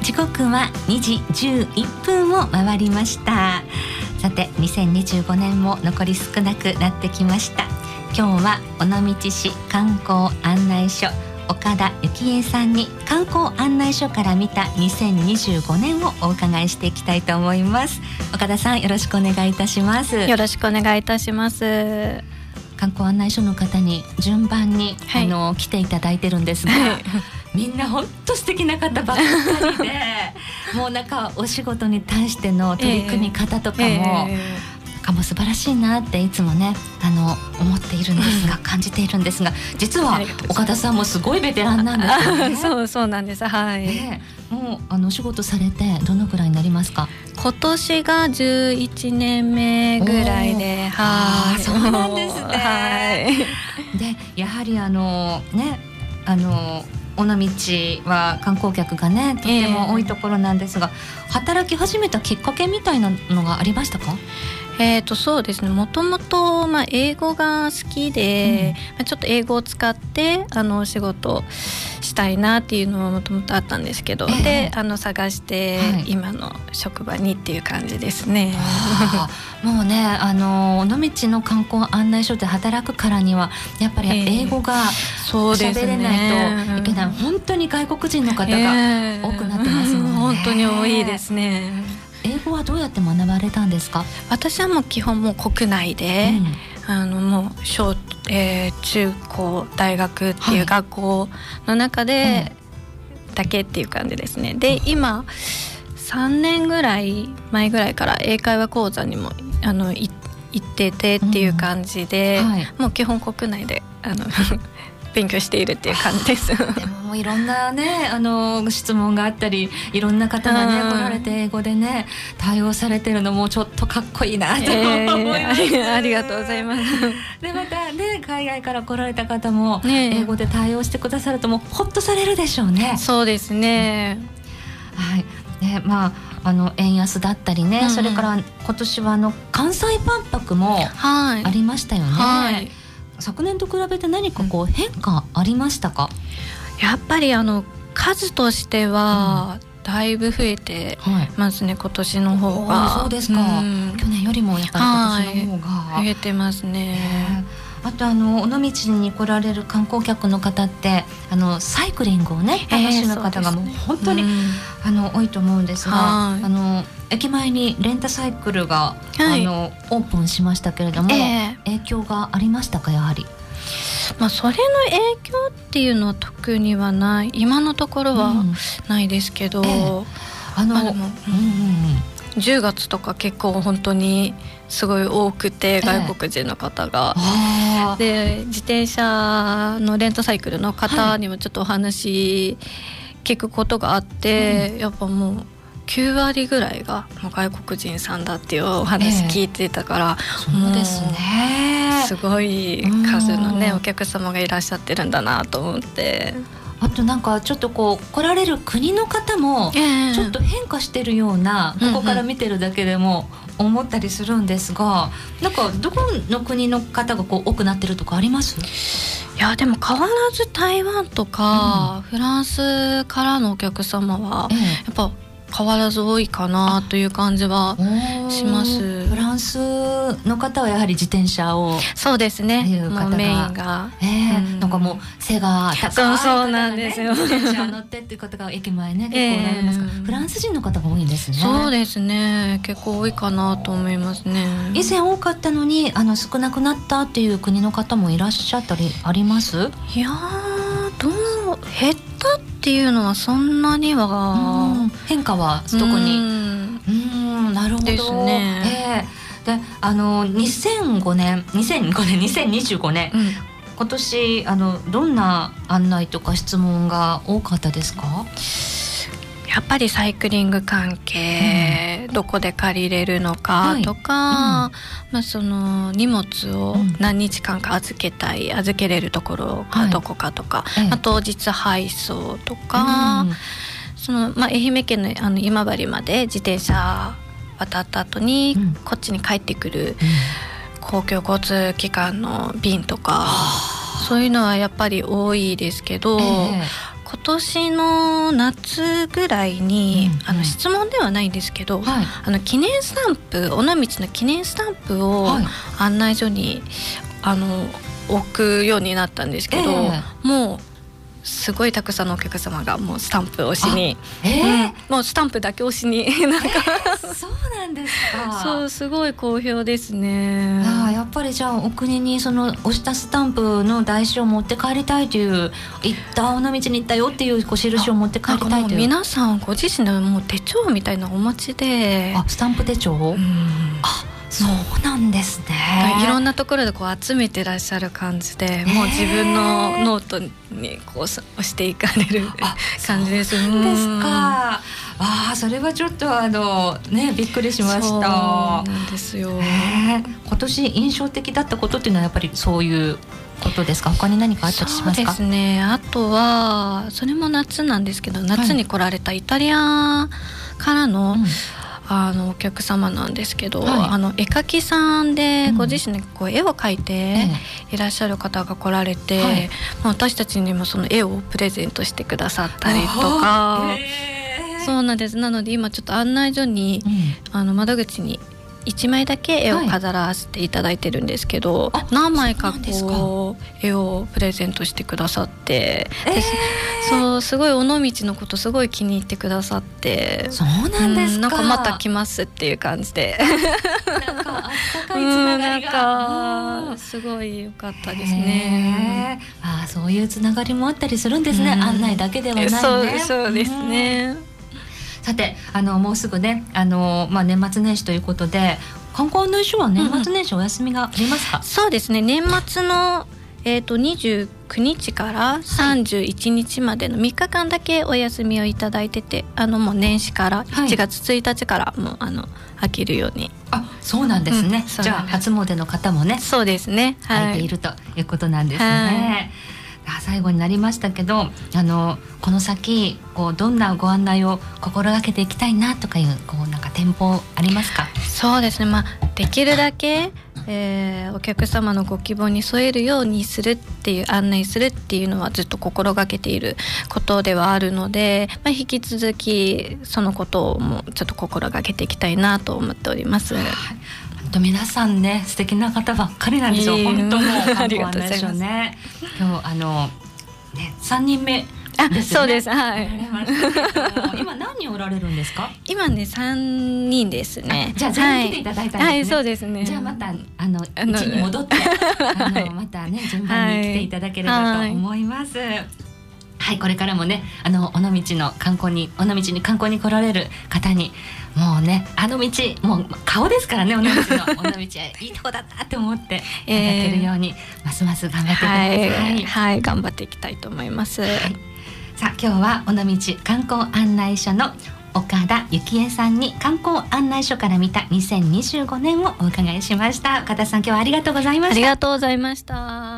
時刻は2時11分を回りました。さて2025年も残り少なくなってきました。今日は尾道市観光案内所岡田幸恵さんに観光案内所から見た2025年をお伺いしていきたいと思います。岡田さん、よろしくお願いいたします。 よろしくお願いいたします。 観光案内所の方に順番に、来ていただいてるんですが、みんな本当素敵な方ばっかりで、もうなんかお仕事に対しての取り組み方とかも、もう素晴らしいなっていつもね思っているんですが、感じているんですが、実は岡田さんもすごいベテランなんですよね。 そうなんです。はい。 もうお仕事されてどのくらいになりますか？ 今年が11年目ぐらいで、 そうなんですね。 はい。 でやはり尾道は観光客がねとても多いところなんですが、働き始めたきっかけみたいなのがありましたか？ そうですね、もともと英語が好きで、ちょっと英語を使ってお仕事したいなっていうのはもともとあったんですけど、で探して、今の職場にっていう感じですね。 もうね尾道の観光案内所で働くからにはやっぱり英語が喋れないといけない、本当に外国人の方が多くなってますもんね。 本当に多いですね。 英語はどうやって学ばれたんですか？ 私はもう基本もう国内で、もう中高大学っていう学校の中でだけっていう感じですね。で今3年ぐらい前ぐらいから英会話講座にも行っててっていう感じで、もう基本国内で勉強しているっていう感じです。 でもいろんなね質問があったり、いろんな方がね来られて英語でね対応されてるのもちょっとかっこいいなと思います。 ありがとうございます。 でまたね海外から来られた方も英語で対応してくださるともうほっとされるでしょうね。 そうですね。 はい。ね、円安だったりね、それから今年は関西万博もありましたよね。昨年と比べて何か変化ありましたか？ やっぱり数としてはだいぶ増えてますね、今年の方が。 そうですか。去年よりもやっぱり今年の方が増えてますね。 あと尾道に来られる観光客の方ってサイクリングをね楽しむ方がもう本当に、多いと思うんですが、駅前にレンタサイクルが、オープンしましたけれども、影響がありましたか？やはりそれの影響っていうのは特にはない、今のところはないですけど、でも10月とか結構本当にすごい多くて、外国人の方が、で自転車のレンタサイクルの方にもちょっとお話聞くことがあって、やっぱもう9割ぐらいがもう外国人さんだっていうお話聞いてたから、 そうですね、 すごい数のねお客様がいらっしゃってるんだなと思って。 あとなんかちょっと来られる国の方もちょっと変化してるような、ここから見てるだけでも思ったりするんですが、なんかどこの国の方が多くなってるとかあります？ いやでも変わらず台湾とか、フランスからのお客様はやっぱ変わらず多いかなという感じはします。 フランスの方はやはり自転車を、 そうですね、もうメインが、 なんかもう背が高い方がね、 そうなんですよ。 自転車乗ってっていう方が駅前ね結構おられますが、フランス人の方が多いんですね。 そうですね、結構多いかなと思いますね。 以前多かったのに少なくなったっていう国の方もいらっしゃったりあります？ いや減ったっていうのはそんなには、 変化は特になるほどですね。 で2025年、今年どんな案内とか質問が多かったですか？ やっぱりサイクリング関係、どこで借りれるのかとか、その荷物を何日間か預けれるところがどこかとか、あと実配送とか、愛媛県の今治まで自転車渡った後に、こっちに帰ってくる公共交通機関の便とか、そういうのはやっぱり多いですけど、 今年の夏ぐらいに、質問ではないんですけど、記念スタンプ、尾道の記念スタンプを案内所に置くようになったんですけど、もうすごいたくさんのお客様がもうスタンプ押しに、もうスタンプだけ押しになんかそうなんですか。 そう、すごい好評ですね。 やっぱりじゃあお国にその押したスタンプの台紙を持って帰りたいという、行った尾道に行ったよっていう印を持って帰りたいという、 皆さんご自身でもう手帳みたいなお持ちで、 スタンプ手帳、そうなんですね。 いろんなところでこう集めてらっしゃる感じで、もう自分のノートにこう押していかれる感じです。 そうですか。それはちょっとびっくりしました。そうなんですよ。 今年印象的だったことっていうのはやっぱりそういうことですか？他に何かあったりしますか？ そうですね。あとはそれも夏なんですけど、夏に来られたイタリアからの、お客様なんですけど、絵描きさんでご自身でこう絵を描いていらっしゃる方が来られて、私たちにもその絵をプレゼントしてくださったりとか、そうなんです。なので今ちょっと案内所に、窓口に1枚だけ絵を飾らせていただいてるんですけど、何枚かこう絵をプレゼントしてくださって、そう、すごい尾道のことすごい気に入ってくださって、 そうなんですか。 なんかまた来ますっていう感じでなんかあったかいつながりが、 なんかすごい良かったですね。 そういうつながりもあったりするんですね。案内だけではないね。 そうですね。 さてもうすぐね年末年始ということで、観光案内所は年末年始お休みがありますか？ そうですね。年末の29日から31日までの3日間だけお休みをいただいてて、もう年始から7月1日からもう開けるように。 そうなんですね。じゃあ初詣の方もね、 そうですね、 開いているということなんですね。最後になりましたけど、この先どんなご案内を心がけていきたいなとかいうなんか展望ありますか？ そうですね。できるだけ、お客様のご希望に添えるようにするっていう、案内するっていうのはずっと心がけていることではあるので、引き続きそのことをもちょっと心がけていきたいなと思っております。 皆さんね、素敵な方ばっかりなんですよ。本当もう観光案内所ね。今日3人目ですよね。 そうです。 今何人おられるんですか？ 今ね3人ですね。 じゃあ全員来ていただいたんですね。 そうですね。 じゃあまた位置に戻ってまたね順番に来ていただければと思います。これからもね尾道に観光に来られる方に、もうね道もう顔ですからね、尾道はいいとこだなって思っていただけるように、ますます頑張ってください。 頑張っていきたいと思います。 さあ今日は尾道観光案内所の岡田幸恵さんに観光案内所から見た2025年をお伺いしました。岡田さん、今日はありがとうございました。 ありがとうございました。